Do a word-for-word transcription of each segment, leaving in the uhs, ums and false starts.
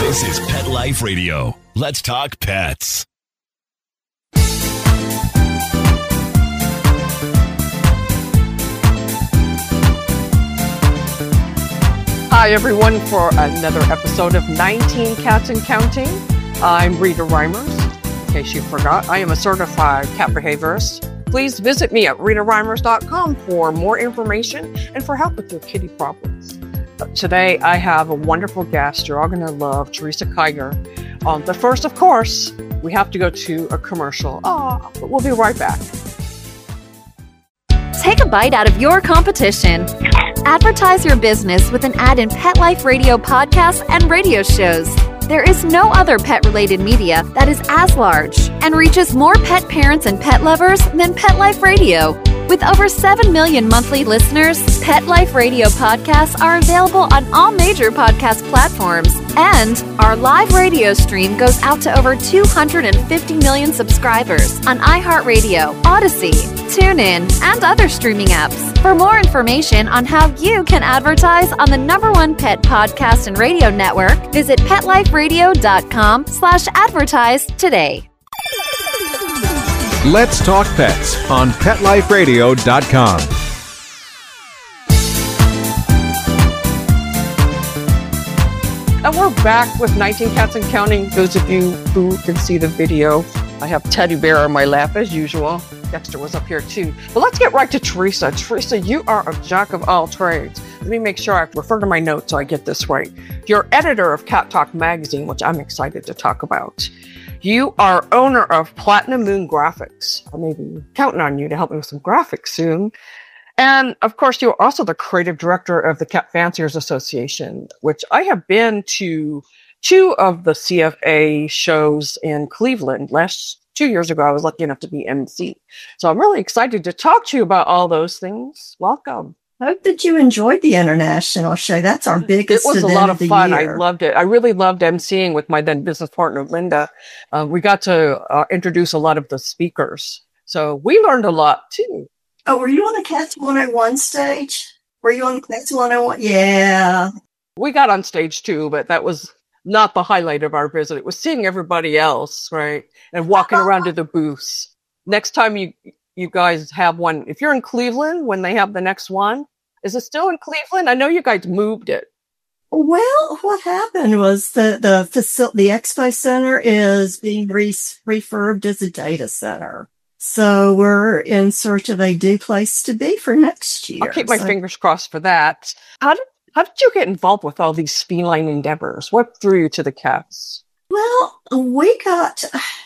This is Pet Life Radio. Let's talk pets. Hi, everyone, for another episode of nineteen Cats and Counting. I'm Rita Reimers. In case you forgot, I am a certified cat behaviorist. Please visit me at rita reimers dot com for more information and for help with your kitty problems. Today, I have a wonderful guest you're all going to love, Teresa Kiger. Um, but first, of course, we have to go to a commercial. Oh, but we'll be right back. Take a bite out of your competition. Advertise your business with an ad in Pet Life Radio podcasts and radio shows. There is no other pet-related media that is as large and reaches more pet parents and pet lovers than Pet Life Radio. With over seven million monthly listeners, Pet Life Radio podcasts are available on all major podcast platforms. And our live radio stream goes out to over two hundred fifty million subscribers on iHeartRadio, Odyssey, TuneIn, and other streaming apps. For more information on how you can advertise on the number one pet podcast and radio network, visit PetLifeRadio.com slash advertise today. Let's Talk Pets on Pet Life Radio dot com. And we're back with nineteen Cats and Counting. Those of you who can see the video, I have Teddy Bear on my lap as usual. Dexter was up here too. But let's get right to Teresa. Teresa, you are a jack of all trades. Let me make sure I refer to my notes so I get this right. You're editor of Cat Talk magazine, which I'm excited to talk about. You are owner of Platinum Moon Graphics. I may be counting on you to help me with some graphics soon. And of course, you're also the creative director of the Cat Fanciers Association, which I have been to two of the C F A shows in Cleveland. Last two years ago, I was lucky enough to be M C. So I'm really excited to talk to you about all those things. Welcome. Hope that you enjoyed the international show. That's our biggest It was a event lot of the fun. year. I loved it. I really loved emceeing with my then business partner, Linda. Uh, we got to uh, introduce a lot of the speakers. So we learned a lot too. Oh, were you on the Cats one oh one stage? Were you on the Cats one oh one? Yeah. We got on stage too, but that was not the highlight of our visit. It was seeing everybody else, right? And walking around to the booths. Next time you you guys have one, if you're in Cleveland when they have the next one, is it still in Cleveland? I know you guys moved it. Well, what happened was the the facil- the expo center is being re- refurbed as a data center. So we're in search of a new place to be for next year. I'll keep my so- fingers crossed for that. How did how did you get involved with all these feline endeavors? What drew you to the cats? Well, we got,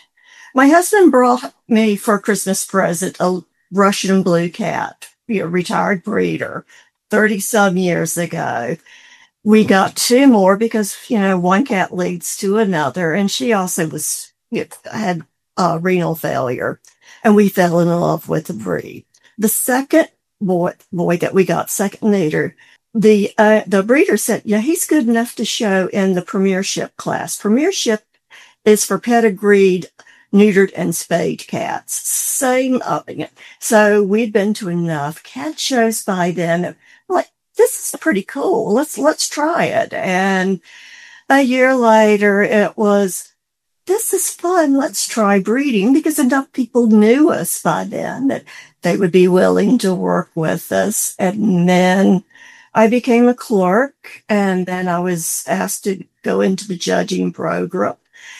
my husband brought me for a Christmas present a Russian blue cat, a retired breeder, thirty some years ago. We got two more because, you know, one cat leads to another. And she also was, you know, had uh, renal failure. And we fell in love with the breed. The second boy, boy that we got, second neuter, the, uh, the breeder said, yeah, he's good enough to show in the premiership class. Premiership is for pedigreed, neutered and spayed cats. Same up again. So we'd been to enough cat shows by then. Like, this is pretty cool. Let's, let's try it. And a year later, it was, this is fun. Let's try breeding, because enough people knew us by then that they would be willing to work with us. And then I became a clerk, and then I was asked to go into the judging program.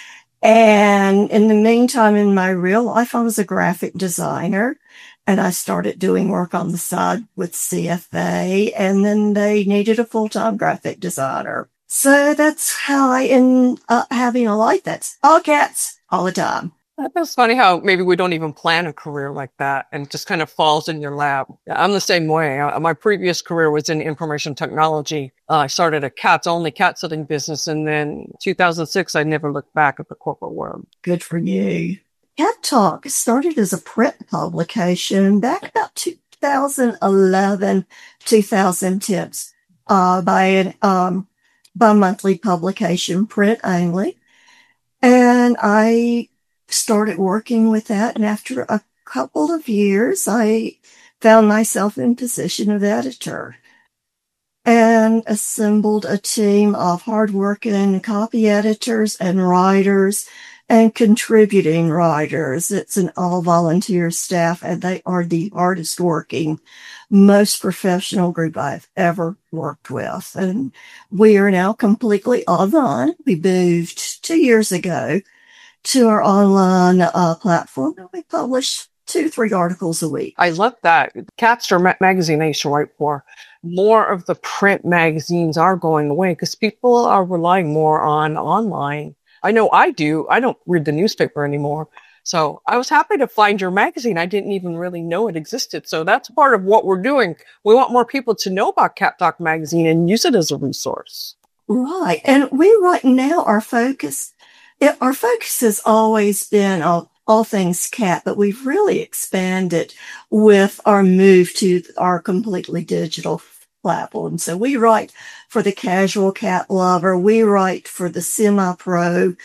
And in the meantime, in my real life, I was a graphic designer, and I started doing work on the side with C F A, and then they needed a full-time graphic designer. So that's how I end up having a life that's all cats all the time. It's funny how maybe we don't even plan a career like that and it just kind of falls in your lap. I'm the same way. Uh, my previous career was in information technology. Uh, I started a cats only cat sitting business, and then two thousand six, I never looked back at the corporate world. Good for you. Cat Talk started as a print publication back about two thousand eleven, two thousand ten, uh, by an, um, bi-monthly publication, print only. And I started working with that. And after a couple of years, I found myself in position of editor. and assembled a team of hardworking copy editors and writers and contributing writers. It's an all-volunteer staff, and they are the hardest working, most professional group I've ever worked with. And we are now completely online. We moved two years ago to our online uh, platform, and we publish two, three articles a week. I love that. Catster ma- magazine I used to write for. More of the print magazines are going away because people are relying more on online. I know I do. I don't read the newspaper anymore. So I was happy to find your magazine. I didn't even really know it existed. So that's part of what we're doing. We want more people to know about Cat Talk magazine and use it as a resource. Right. And we right now, our focus, it, our focus has always been on all things cat, but we've really expanded with our move to our completely digital platform. So we write for the casual cat lover. We write for the semi-pro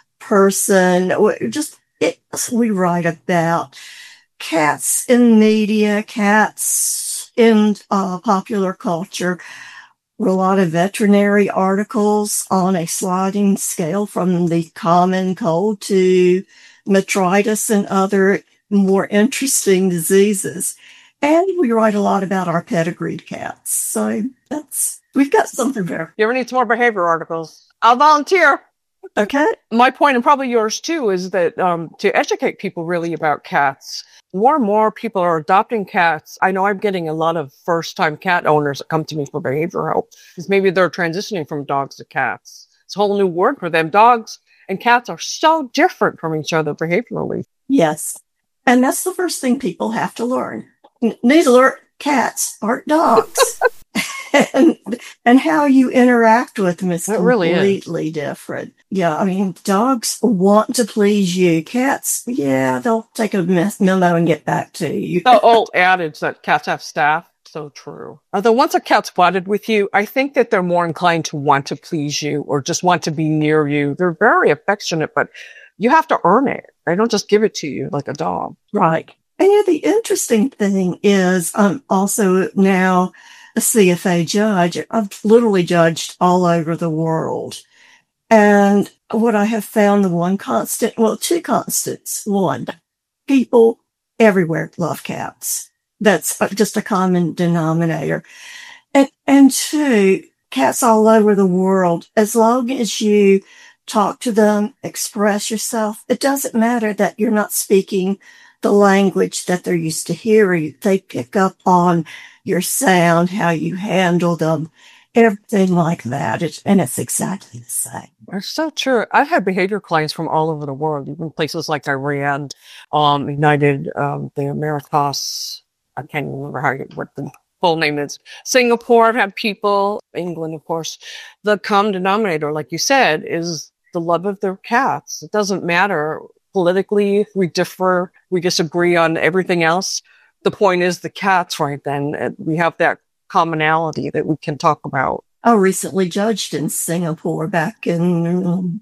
person. We just it, we write about cats in media, cats in uh, popular culture. A lot of veterinary articles on a sliding scale from the common cold to metritis and other more interesting diseases. And we write a lot about our pedigreed cats. So that's, we've got something there. You ever need some more behavior articles? I'll volunteer. Okay. My point, and probably yours too, is that um, to educate people really about cats. More and more people are adopting cats. I know I'm getting a lot of first-time cat owners that come to me for behavioral help because maybe they're transitioning from dogs to cats. It's a whole new word for them. Dogs and cats are so different from each other behaviorally. Yes. And that's the first thing people have to learn. N- Neither cats are dogs. and, and how you interact with them is it really completely is. different. Yeah, I mean, dogs want to please you. Cats, yeah, they'll take a memo and get back to you. The old adage that cats have staff, so true. Although once a cat's bonded with you, I think that they're more inclined to want to please you or just want to be near you. They're very affectionate, but you have to earn it. They don't just give it to you like a dog. Right. And yeah, the interesting thing is I'm also now a C F A judge. I've literally judged all over the world. And what I have found, the one constant, well, two constants. One, people everywhere love cats. That's just a common denominator. And, and two, cats all over the world, as long as you talk to them, express yourself, it doesn't matter that you're not speaking the language that they're used to hearing. They pick up on your sound, how you handle them, everything like that. It's, and it's exactly the same. It's so true. I've had behavior clients from all over the world, even places like Iran, um, United, um, the Americas. I can't even remember how you, what the full name is. Singapore. I've had people, England, of course. The common denominator, like you said, is the love of their cats. It doesn't matter politically. We differ. We disagree on everything else. The point is the cats right then. We have that commonality that we can talk about. I recently judged in Singapore back in um,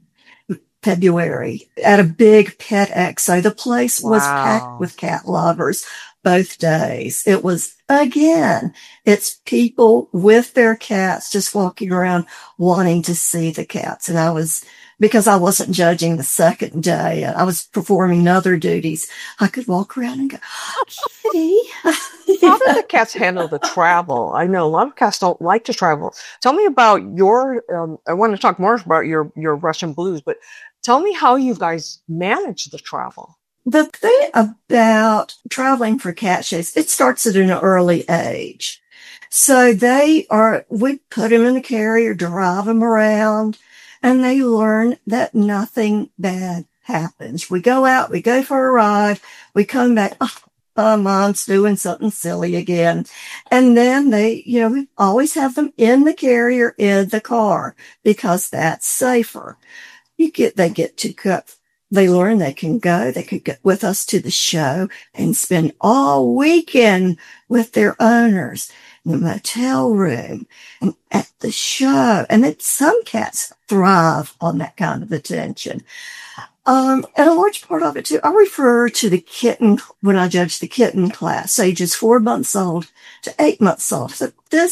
February at a big pet expo. The place was Wow. packed with cat lovers both days. It was, again, it's people with their cats just walking around wanting to see the cats. And I was, because I wasn't judging the second day, I was performing other duties. I could walk around and go, kitty. How do the cats handle the travel? I know a lot of cats don't like to travel. Tell me about your, um, I want to talk more about your, your Russian blues, but tell me how you guys manage the travel. The thing about traveling for cat shows, it starts at an early age. So they are, we put them in the carrier, drive them around, and they learn that nothing bad happens. We go out, we go for a ride, we come back, oh, uh, mom's doing something silly again. And then they, you know, we always have them in the carrier, in the car, because that's safer. You get, they get to cut. They learn they can go, they could get with us to the show and spend all weekend with their owners in the motel room and at the show. And then some cats thrive on that kind of attention. Um, and a large part of it too, I refer to the kitten when I judge the kitten class, ages four months old to eight months old. So this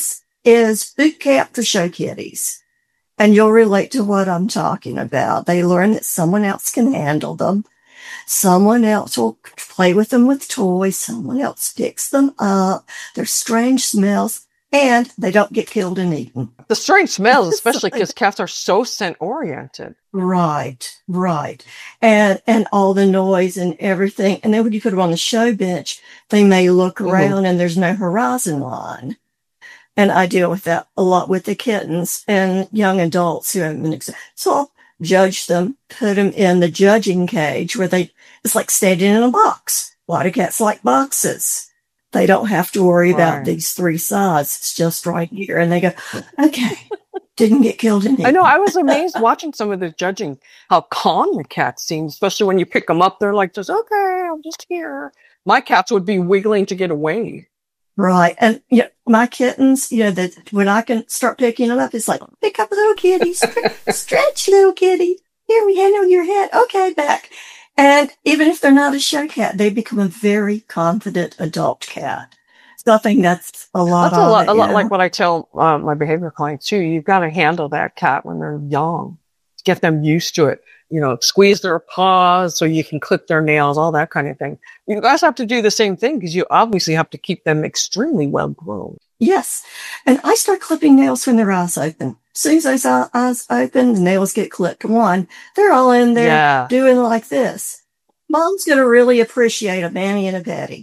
is boot camp for show kitties. And you'll relate to what I'm talking about. They learn that someone else can handle them. Someone else will play with them with toys. Someone else picks them up. There's strange smells, and they don't get killed and eaten. The strange smells, especially because cats are so scent-oriented. Right, right. And and all the noise and everything. And then when you put them on the show bench, they may look around mm-hmm. and there's no horizon line. And I deal with that a lot with the kittens and young adults who haven't been examined. So I'll judge them, put them in the judging cage where they, it's like standing in a box. A lot of cats like boxes. They don't have to worry right. about these three sides. It's just right here. And they go, okay, didn't get killed in here. I know. I was amazed watching some of the judging, how calm the cats seem, especially when you pick them up. They're like, just, okay, I'm just here. My cats would be wiggling to get away. Right. And you know, my kittens, you know, that when I can start picking them up, it's like, pick up little kitty, stretch little kitty. Here we handle your head. Okay, back. And even if they're not a show cat, they become a very confident adult cat. So I think that's a lot. That's a lot, it, a lot know? like what I tell uh, my behavior clients too. You've got to handle that cat when they're young, get them used to it. You know, squeeze their paws so you can clip their nails, all that kind of thing. You guys have to do the same thing because you obviously have to keep them extremely well grown. Yes. And I start clipping nails when their eyes open. As soon as those eyes open, the nails get clipped. One, they're all in there yeah. doing like this. Mom's going to really appreciate a Manny and a Betty.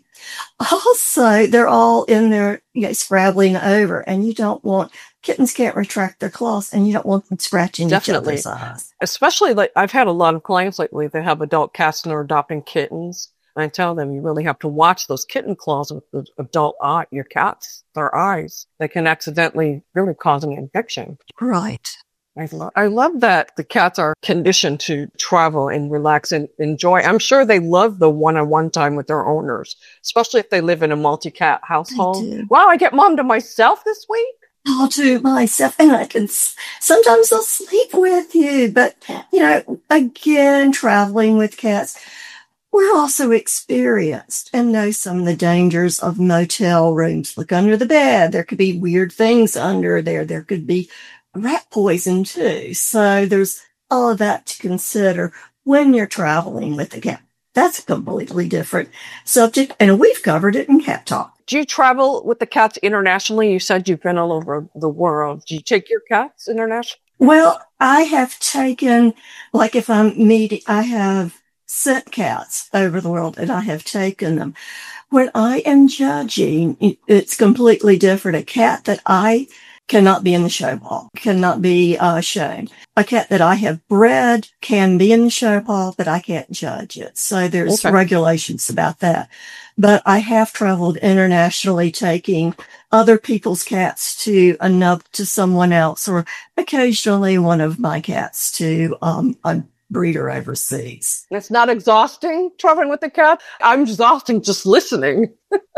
Also, they're all in there, you know, scrabbling over, and you don't want, kittens can't retract their claws, and you don't want them scratching Definitely. each other's eyes. Especially, like, I've had a lot of clients lately that have adult cats and are adopting kittens. And I tell them you really have to watch those kitten claws with the adult eye, your cats, their eyes. They can accidentally really cause an infection. Right. I love, I love that the cats are conditioned to travel and relax and enjoy. I'm sure they love the one-on-one time with their owners, especially if they live in a multi-cat household. Wow, I get mom to myself this week. I'll do myself, and I can, sometimes they'll sleep with you. But, you know, again, traveling with cats, we're also experienced and know some of the dangers of motel rooms. Look under the bed. There could be weird things under there. There could be rat poison too. So there's all of that to consider when you're traveling with a cat. That's a completely different subject, and we've covered it in Cat Talk. Do you travel with the cats internationally? You said you've been all over the world. Do you take your cats internationally? Well, I have taken, like if I'm meeting, I have sent cats over the world and I have taken them. When I am judging, it's completely different. A cat that I cannot be in the show hall, cannot be uh, shown. A cat that I have bred can be in the show hall, but I can't judge it. So there's okay. regulations about that. But I have traveled internationally taking other people's cats to another, to someone else, or occasionally one of my cats to um, a breeder overseas. It's not exhausting traveling with the cat? I'm exhausting just listening.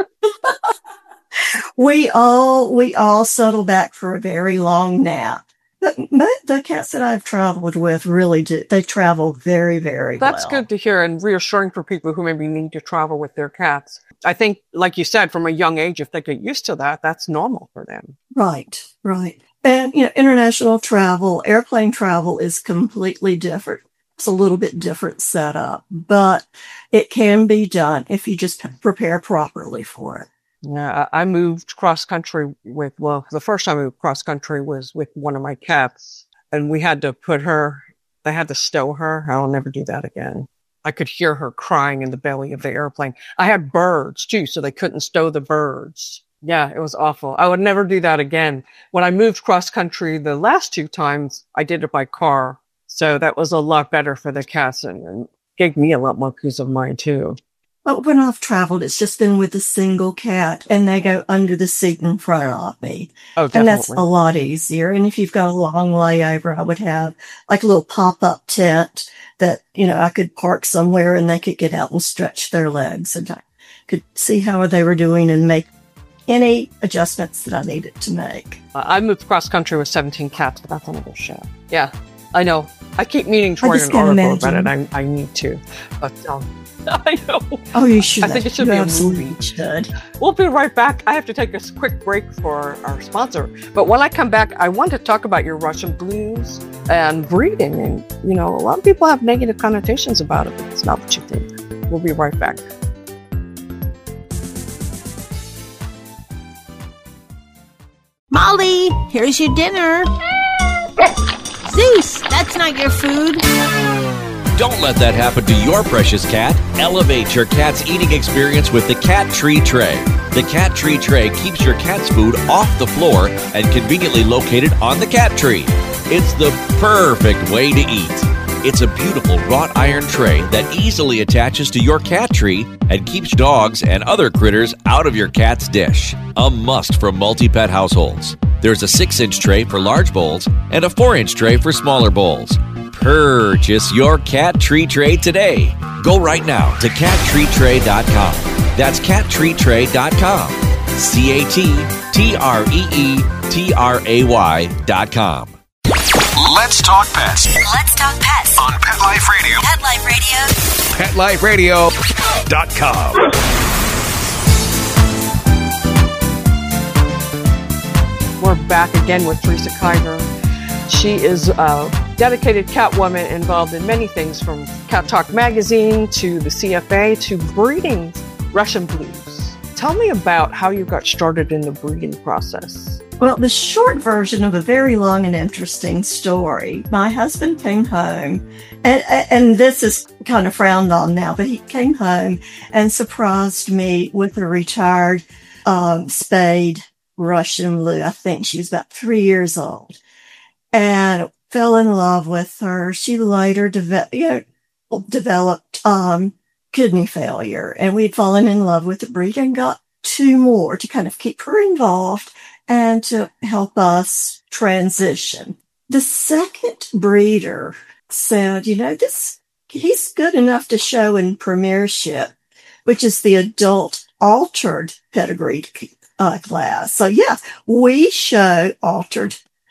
We all, we all settle back for a very long nap. The, the cats that I've traveled with really do, they travel very, very well. That's good to hear and reassuring for people who maybe need to travel with their cats. I think, like you said, from a young age, if they get used to that, that's normal for them. Right, right. And, you know, international travel, airplane travel is completely different. It's a little bit different setup, but it can be done if you just prepare properly for it. Yeah, I moved cross country with, well, the first time I moved cross country was with one of my cats, and we had to put her, they had to stow her. I'll never do that again. I could hear her crying in the belly of the airplane. I had birds too, so they couldn't stow the birds. Yeah, it was awful. I would never do that again. When I moved cross country the last two times, I did it by car. So that was a lot better for the cats and, and gave me a lot more peace of mind too. But when I've traveled, it's just been with a single cat, and they go under the seat in front of me. Oh, definitely. And that's a lot easier. And if you've got a long layover, I would have like a little pop-up tent that, you know, I could park somewhere and they could get out and stretch their legs, and I could see how they were doing and make any adjustments that I needed to make. Uh, I moved cross country with seventeen cats, but that's another show. Yeah, I know. I keep meaning to I write just an can't article about it. imagine. I, I need to. But um, I know. Oh, you should. I think it should you be a absolutely movie. should. We'll be right back. I have to take a s- quick break for our sponsor. But when I come back, I want to talk about your Russian blues and breeding. And, you know, a lot of people have negative connotations about it, but it's not what you think. We'll be right back. Molly, here's your dinner. Zeus, that's not your food. Don't let that happen to your precious cat. Elevate your cat's eating experience with the Cat Tree Tray. The Cat Tree Tray keeps your cat's food off the floor and conveniently located on the cat tree. It's the perfect way to eat. It's a beautiful wrought iron tray that easily attaches to your cat tree and keeps dogs and other critters out of your cat's dish. A must for multi-pet households. There's a six-inch tray for large bowls and a four-inch tray for smaller bowls. Purchase your Cat Tree Tray today. Go right now to cat tree tray dot com. That's cat tree tray dot com. C A T T R E E T R A Y dot com. Let's talk pets Let's talk pets on Pet Life Radio. Pet Life Radio. pet life radio Dot com. We're back again with Teresa Kiger. She is a dedicated cat woman involved in many things, from Cat Talk magazine to the C F A to breeding Russian blues. Tell me about how you got started in the breeding process. Well, the short version of a very long and interesting story. My husband came home, and and this is kind of frowned on now, but he came home and surprised me with a retired um, spayed Russian blue. I think she was about three years old, and fell in love with her. She later deve- you know, developed um, kidney failure, and we'd fallen in love with the breed and got two more to kind of keep her involved and to help us transition. The second breeder said, you know, this, he's good enough to show in Premiership, which is the adult altered pedigree uh, class. So yeah, we show altered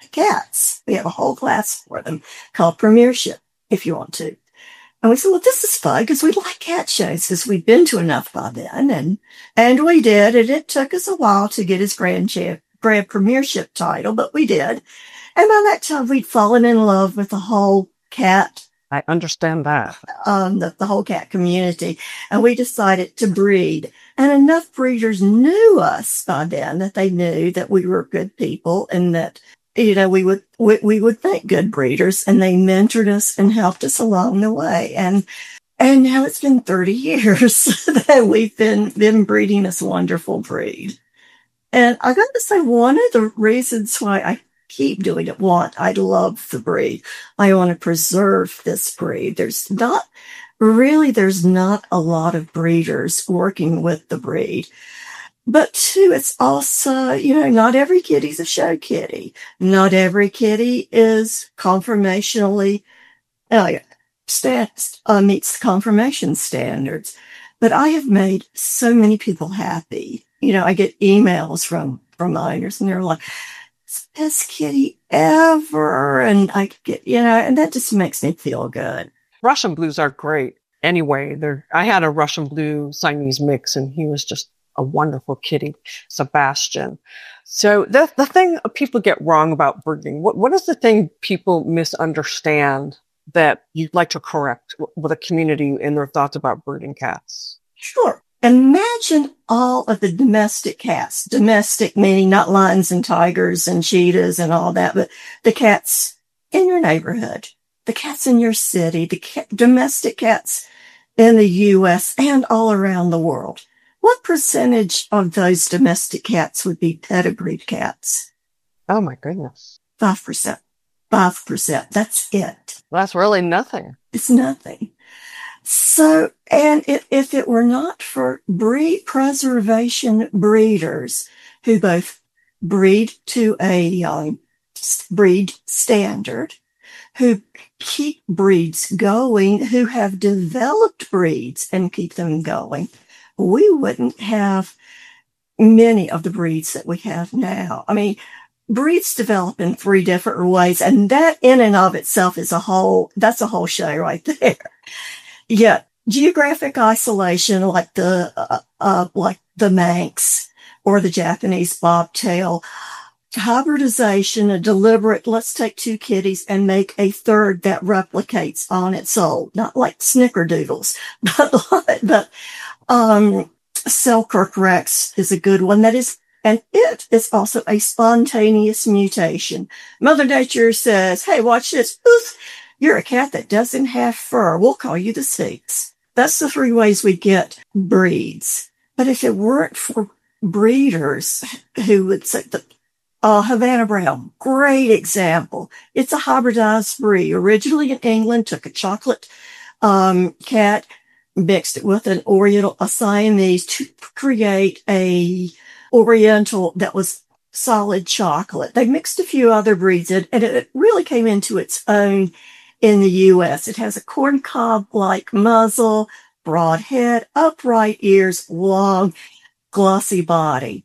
cats. We have a whole class for them called Premiership, if you want to. And we said, well, this is fun because we like cat shows because we'd been to enough by then. And, and we did. And it took us a while to get his grand champ, grand Premiership title, but we did. And by that time, we'd fallen in love with the whole cat, I understand that. um, the, the whole cat community. And we decided to breed. And enough breeders knew us by then that they knew that we were good people and that, you know, we would, we, we would make good breeders, and they mentored us and helped us along the way. And, and now it's been thirty years that we've been, been breeding this wonderful breed. And I got to say, one of the reasons why I keep doing it, one, I love the breed. I want to preserve this breed. There's not really, there's not a lot of breeders working with the breed. But two, it's also, you know, not every kitty's a show kitty. Not every kitty is conformationally, oh yeah, stat, uh, meets the conformation standards. But I have made so many people happy. You know, I get emails from, from owners, and they're like, it's the best kitty ever. And I get, you know, and that just makes me feel good. Russian blues are great. Anyway, they're, I had a Russian blue Siamese mix, and he was just a wonderful kitty, Sebastian. So the the thing people get wrong about breeding, what what is the thing people misunderstand that you'd like to correct with a community in their thoughts about breeding cats? Sure. Imagine all of the domestic cats, domestic meaning not lions and tigers and cheetahs and all that, but the cats in your neighborhood, the cats in your city, the cat, domestic cats in the U S and all around the world. What percentage of those domestic cats would be pedigreed cats? Oh my goodness. Five percent. Five percent. That's it. That's really nothing. It's nothing. So, and if, if it were not for breed preservation breeders who both breed to a um, breed standard, who keep breeds going, who have developed breeds and keep them going, we wouldn't have many of the breeds that we have now. I mean, breeds develop in three different ways. And that in and of itself is a whole, that's a whole show right there. Yeah. Geographic isolation, like the, uh, uh, like the Manx or the Japanese bobtail. Hybridization, a deliberate, let's take two kitties and make a third that replicates on its own. Not like snickerdoodles, but, but, um, Selkirk Rex is a good one. That is, and it is also a spontaneous mutation. Mother Nature says, hey, watch this. Oof, you're a cat that doesn't have fur. We'll call you the Sphinx. That's the three ways we get breeds. But if it weren't for breeders who would say that, uh, Havana Brown, great example. It's a hybridized breed. Originally in England, took a chocolate, um, cat, mixed it with an Oriental, a Siamese to create a Oriental that was solid chocolate. They mixed a few other breeds in, and it really came into its own in the U S. It has a corncob-like muzzle, broad head, upright ears, long, glossy body.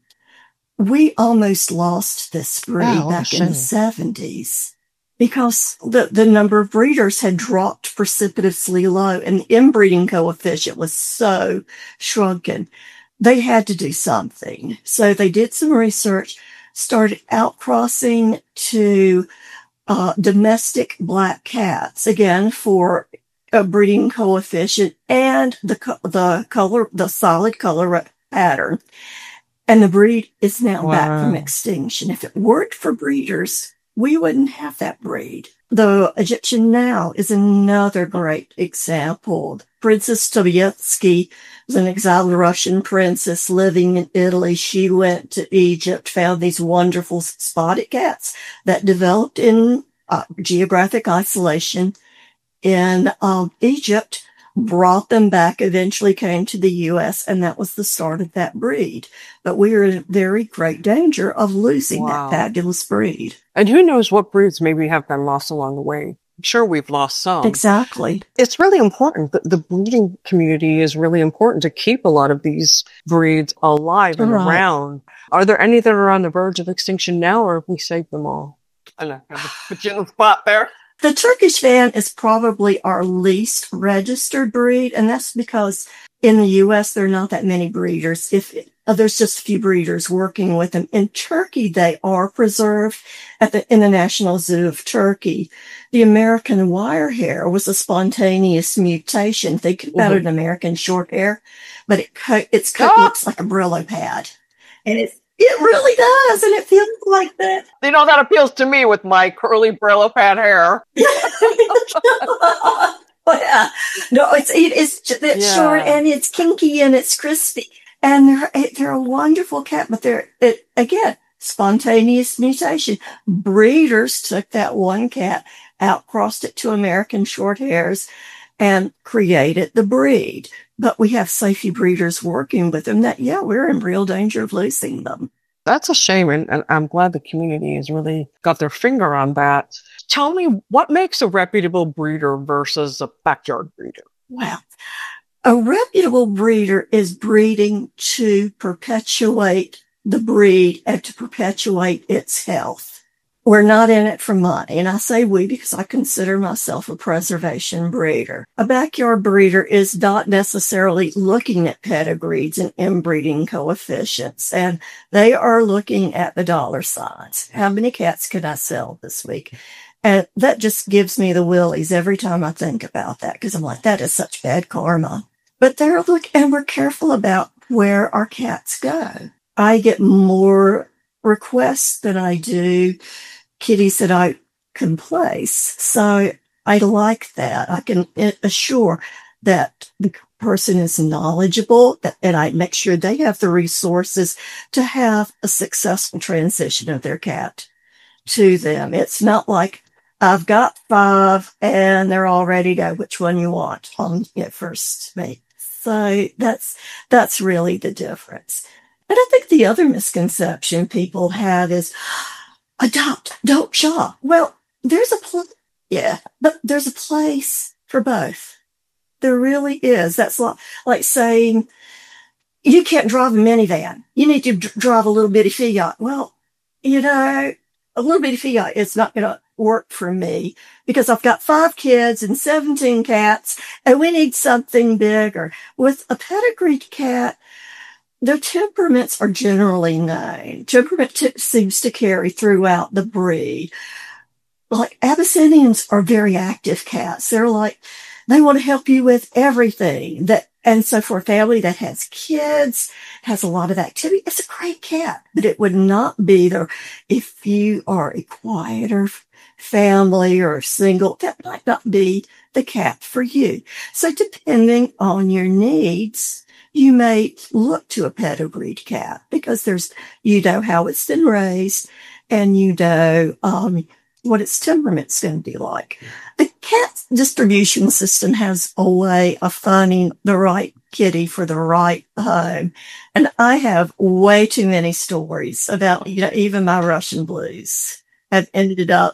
We almost lost this breed Oh, back shame. in the seventies because the, the number of breeders had dropped precipitously low and the inbreeding coefficient was so shrunken. They had to do something. So they did some research, started outcrossing to uh, domestic black cats, again, for a breeding coefficient and the co- the color, the solid color pattern. And the breed is now Wow. back from extinction. If it weren't for breeders, we wouldn't have that breed. The Egyptian now is another great example. Princess Tobietsky was an exiled Russian princess living in Italy. She went to Egypt, found these wonderful spotted cats that developed in uh, geographic isolation in um, Egypt, brought them back, eventually came to the U S, and that was the start of that breed. But we are in very great danger of losing Wow. that fabulous breed. And who knows what breeds maybe have been lost along the way. I'm sure we've lost some. Exactly. It's really important. The, the breeding community is really important to keep a lot of these breeds alive and Right. around. Are there any that are on the verge of extinction now, or have we saved them all? I know, I put you in the spot there. The Turkish Van is probably our least registered breed, and that's because in the U S there are not that many breeders. If uh, there's just a few breeders working with them. In Turkey, they are preserved at the in the National Zoo of Turkey. The American Wirehair was a spontaneous mutation. Think about Mhm. an American Shorthair, but it cut, its cut Ah! looks like a Brillo pad, and it it really does, and it feels like that. You know, that appeals to me with my curly Brillo pad hair. Oh, yeah. No, it's it, it's ju- it's Yeah. short and it's kinky and it's crispy, and they're it- they're a wonderful cat. But they're it, again spontaneous mutation. Breeders took that one cat, outcrossed it to American Shorthairs, and created the breed. But we have so few breeders working with them that yeah, we're in real danger of losing them. That's a shame, and, and I'm glad the community has really got their finger on that. Tell me, what makes a reputable breeder versus a backyard breeder? Well, a reputable breeder is breeding to perpetuate the breed and to perpetuate its health. We're not in it for money. And I say we because I consider myself a preservation breeder. A backyard breeder is not necessarily looking at pedigrees and inbreeding coefficients, and they are looking at the dollar signs. How many cats can I sell this week? And that just gives me the willies every time I think about that, because I'm like, that is such bad karma. But they're look, and we're careful about where our cats go. I get more requests than I do kitties that I can place. So I like that. I can assure that the person is knowledgeable, that, and I make sure they have the resources to have a successful transition of their cat to them. It's not like I've got five and they're all ready to go. Which one you want on your first mate? So that's, that's really the difference. And I think the other misconception people have is adopt, don't shop. Well, there's a pl- yeah, but there's a place for both. There really is. That's like, like saying you can't drive a minivan. You need to d- drive a little bitty Fiat. Well, you know, a little bitty fiat is not going to work for me because I've got five kids and seventeen cats and we need something bigger. With a pedigreed cat, their temperaments are generally known. Temperament t- seems to carry throughout the breed. Like Abyssinians are very active cats. They're like, they want to help you with everything that, and so for a family that has kids, has a lot of activity, it's a great cat, but it would not be there if you are a quieter family or single. That might not be the cat for you. So depending on your needs, you may look to a pedigreed cat because there's, you know how it's been raised and you know, um, what its temperament's going to be like. The cat distribution system has a way of finding the right kitty for the right home. And I have way too many stories about, you know, even my Russian blues have ended up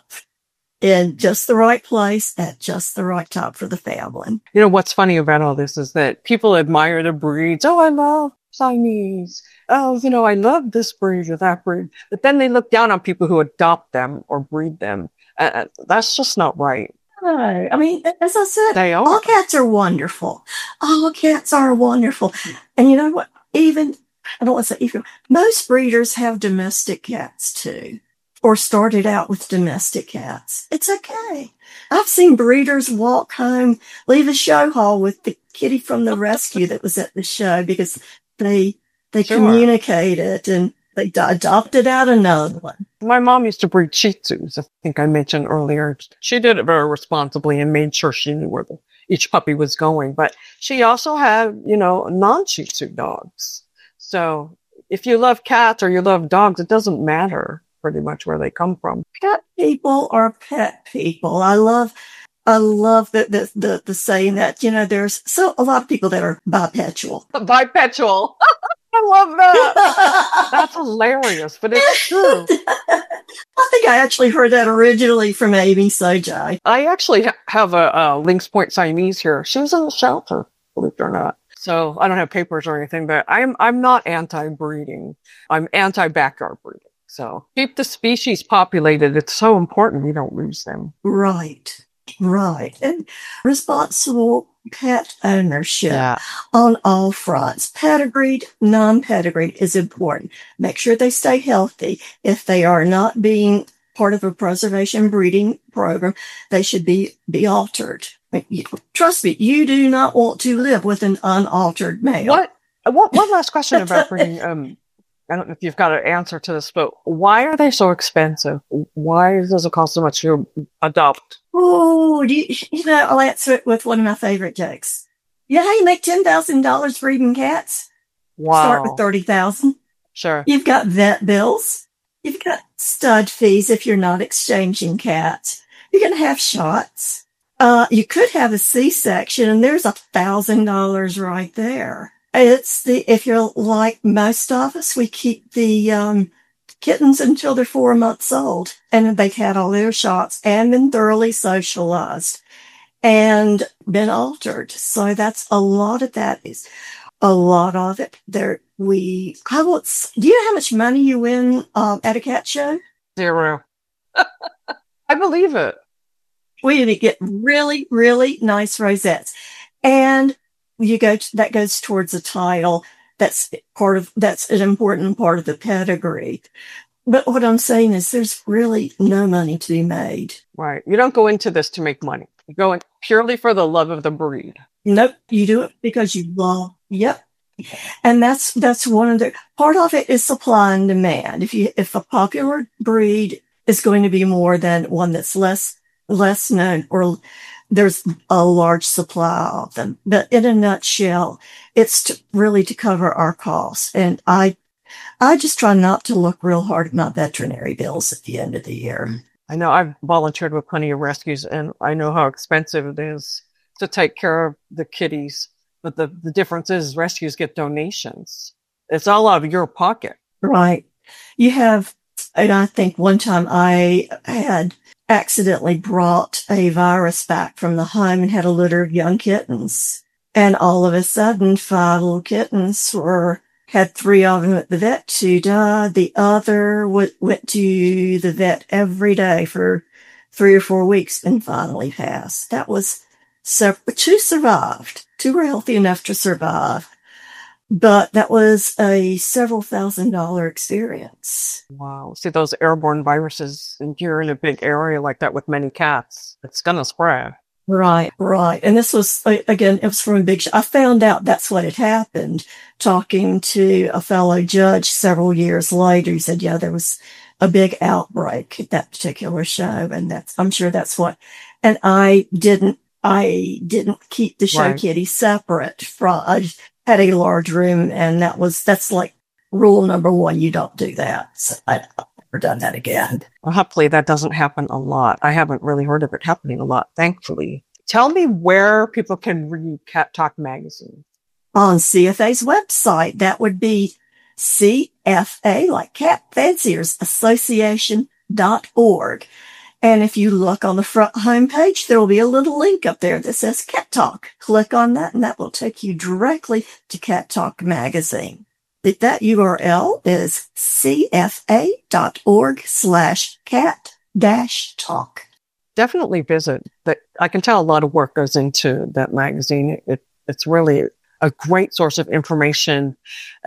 in just the right place at just the right time for the family. You know, what's funny about all this is that people admire the breeds. Oh, I love Siamese. Oh, you know, I love this breed or that breed. But then they look down on people who adopt them or breed them. Uh, that's just not right. No, I mean, as I said, They are. all cats are wonderful. All cats are wonderful. And you know what? Even, I don't want to say even, most breeders have domestic cats too, or started out with domestic cats. It's okay. I've seen breeders walk home, leave a show hall with the kitty from the rescue that was at the show because they They Sure. communicated and they d- adopted out another one. My mom used to breed Shih Tzus, I think I mentioned earlier. She did it very responsibly and made sure she knew where the, each puppy was going. But she also had, you know, non-Shih Tzu dogs. So if you love cats or you love dogs, it doesn't matter pretty much where they come from. Pet people are pet people. I love, I love the, the, the, the saying that, you know, there's so a lot of people that are bipedal. Bipedal. I love that. That's hilarious, but it's true. I think I actually heard that originally from Amy Sojai. I actually ha- have a, a Lynx Point Siamese here. She was in the shelter, believe it or not. So I don't have papers or anything, but I'm I'm not anti-breeding. I'm anti-backyard breeding. So keep the species populated. It's so important we don't lose them. Right, right. And responsible pet ownership Yeah. on all fronts. Pedigreed, non-pedigreed is important. Make sure they stay healthy. If they are not being part of a preservation breeding program, they should be, be altered. Trust me, you do not want to live with an unaltered male. What? What? One last question about breeding. Um, I don't know if you've got an answer to this, but why are they so expensive? Why does it cost so much to adopt? Oh, you, you know, I'll answer it with one of my favorite jokes. You know how you make ten thousand dollars breeding cats? Wow. Start with thirty thousand dollars. Sure. You've got vet bills. You've got stud fees if you're not exchanging cats. You're going to have shots. Uh, you could have a C-section and there's a thousand dollars right there. It's the, if you're like most of us, we keep the, um, kittens until they're four months old and they've had all their shots and been thoroughly socialized and been altered. So that's a lot of that is a lot of it there. We, I will, do you know how much money you win, um, at a cat show? Zero. I believe it. We get really, really nice rosettes and you go, to, that goes towards a title. That's part of, that's an important part of the pedigree. But what I'm saying is there's really no money to be made. Right. You don't go into this to make money. You go in purely for the love of the breed. Nope. You do it because you love. Yep. And that's, that's one of the, part of it is supply and demand. If you, if a popular breed is going to be more than one that's less, less known or there's a large supply of them. But in a nutshell, it's to, really to cover our costs. And I, I just try not to look real hard at my veterinary bills at the end of the year. I know I've volunteered with plenty of rescues and I know how expensive it is to take care of the kitties. But the, the difference is rescues get donations. It's all out of your pocket. Right. You have, and I think one time I had accidentally brought a virus back from the home and had a litter of young kittens. And all of a sudden, five little kittens were Had three of them at the vet. Two died. The other w- went to the vet every day for three or four weeks and finally passed. That was several. Two survived. Two were healthy enough to survive. But that was a several thousand dollar experience. Wow. See, those airborne viruses, and you're in a big area like that with many cats, it's going to spread. Right, right. And this was, again, it was from a big show. I found out that's what had happened talking to a fellow judge several years later. He said, yeah, there was a big outbreak at that particular show. And that's, I'm sure that's what, and I didn't, I didn't keep the show Right. kitty separate from, I just had a large room, and that was, that's like rule number one. You don't do that. So I, I've never done that again. Well, hopefully that doesn't happen a lot. I haven't really heard of it happening a lot, thankfully. Tell me where people can read Cat Talk magazine. On C F A's website, that would be C F A, like Cat Fanciers Association dot org. And if you look on the front homepage, there will be a little link up there that says Cat Talk. Click on that, and that will take you directly to Cat Talk magazine. That U R L is C F A dot org slash cat dash talk. Definitely visit. But I can tell a lot of work goes into that magazine. It, it's really a great source of information,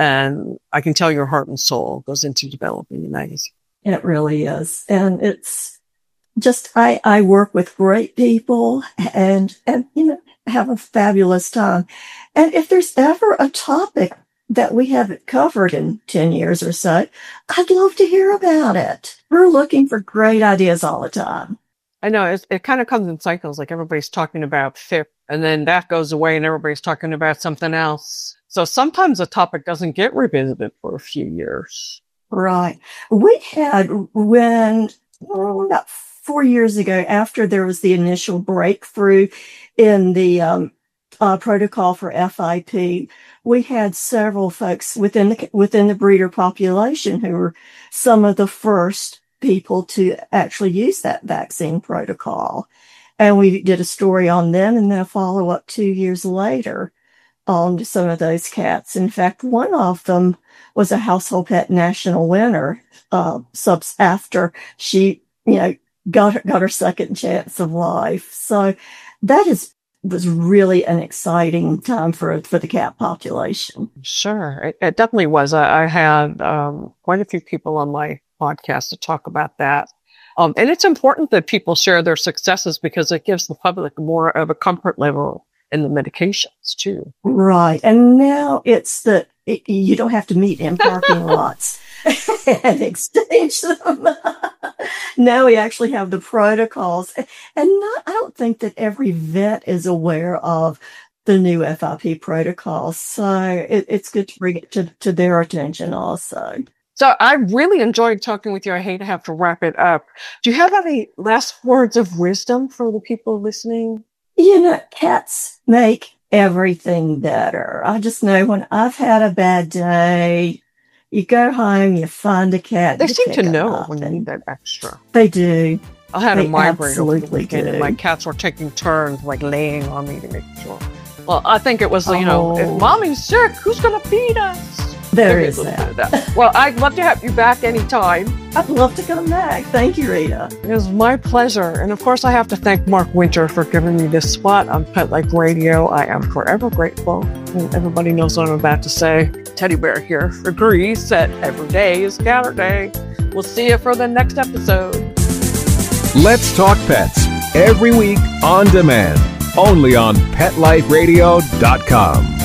and I can tell your heart and soul goes into developing the magazine. It really is. And it's just, I, I work with great people and, and, you know, have a fabulous time. And if there's ever a topic that we haven't covered in ten years or so, I'd love to hear about it. We're looking for great ideas all the time. I know it's, it kind of comes in cycles. Like everybody's talking about F I P, and then that goes away and everybody's talking about something else. So sometimes a topic doesn't get revisited for a few years. Right. We had when, oh, about four years ago, after there was the initial breakthrough in the um, uh, protocol for F I P, we had several folks within the, within the breeder population who were some of the first people to actually use that vaccine protocol. And we did a story on them, and then a follow-up two years later on some of those cats. In fact, one of them was a Household Pet National winner, uh, subs after she, you know, got her, got her second chance of life. So that is, was really an exciting time for, for the cat population. Sure. It, it definitely was. I, I had, um, quite a few people on my podcast to talk about that. Um, and it's important that people share their successes because it gives the public more of a comfort level in the medications too. Right. And now it's that it, you don't have to meet in parking lots and exchange them. Now we actually have the protocols. And not, I don't think that every vet is aware of the new F I P protocols. So it, it's good to bring it to, to their attention also. So I really enjoyed talking with you. I hate to have to wrap it up. Do you have any last words of wisdom for the people listening? You know, cats make everything better. I just know when I've had a bad day, you go home, you find a cat. They you seem to pick know up, when you and need that extra. They do. I had They a migraine over the absolutely weekend, and do. my cats were taking turns, like laying on me to make sure. Well, I think it was, you know, Oh. if mommy's sick, who's going to feed us? There Maybe is a little that. bit of that. Well, I'd love to have you back anytime. I'd love to come back. Thank you, Rita. It was my pleasure. And of course, I have to thank Mark Winter for giving me this spot on Pet Life Radio. I am forever grateful. And everybody knows what I'm about to say. Teddy Bear here agrees that every day is Saturday. We'll see you for the next episode. Let's Talk Pets, every week on demand, only on pet life radio dot com.